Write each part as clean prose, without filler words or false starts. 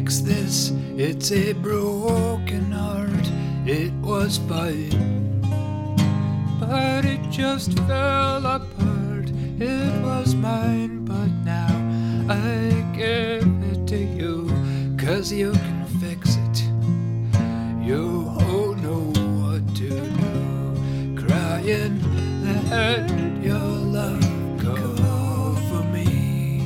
fix this. It's a broken heart. It was fine, but it just fell apart. It was mine, but now I give it to you, 'cause you can fix it. You know what to do. Crying that your love go for me,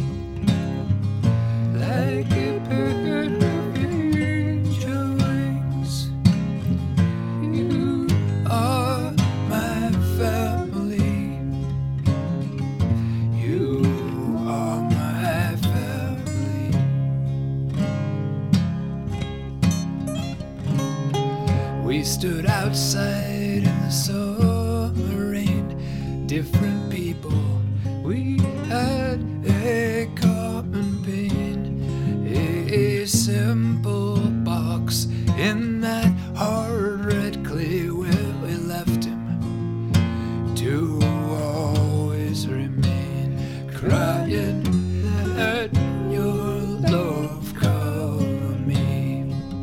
like a bird of angel wings. You are my family. You are my family. We stood outside in the summer rain, different people. We had a common pain, a simple box in that hard red clay where we left him to always remain. Crying that your love cover me,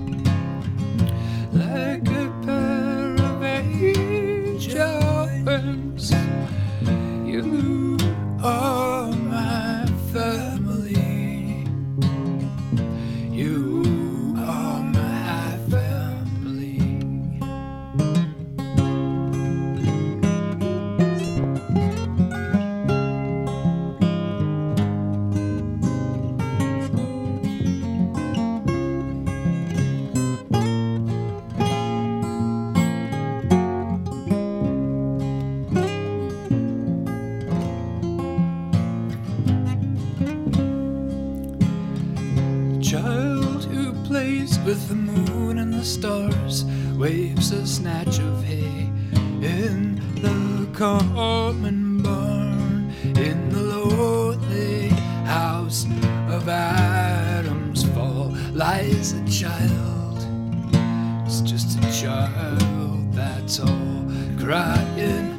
like a pair of angel wings. You are my family. You are my family. Child who plays with the moon and the stars, waves a snatch of hay in the common barn. In the lonely house of Adam's fall lies a child. It's just a child, that's all, crying